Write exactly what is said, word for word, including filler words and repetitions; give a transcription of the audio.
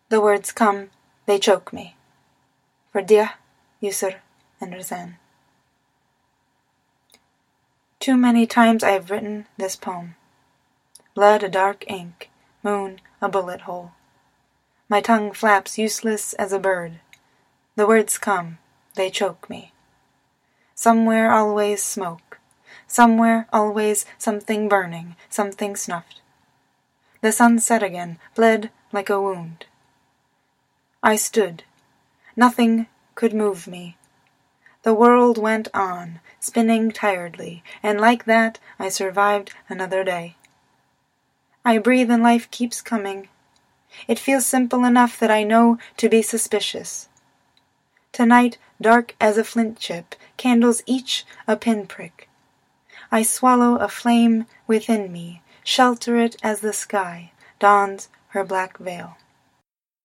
The words come, they choke me. For Dia, Yusr, and Razan. Too many times I have written this poem. Blood a dark ink, moon a bullet hole. My tongue flaps useless as a bird. The words come, they choke me. Somewhere always smoke. Somewhere always something burning, something snuffed. The sun set again, bled like a wound. I stood. Nothing could move me. The world went on, spinning tiredly, and like that I survived another day. I breathe and life keeps coming. It feels simple enough that I know to be suspicious. Tonight, dark as a flint chip, candles each a pinprick. I swallow a flame within me, shelter it as the sky dons her black veil.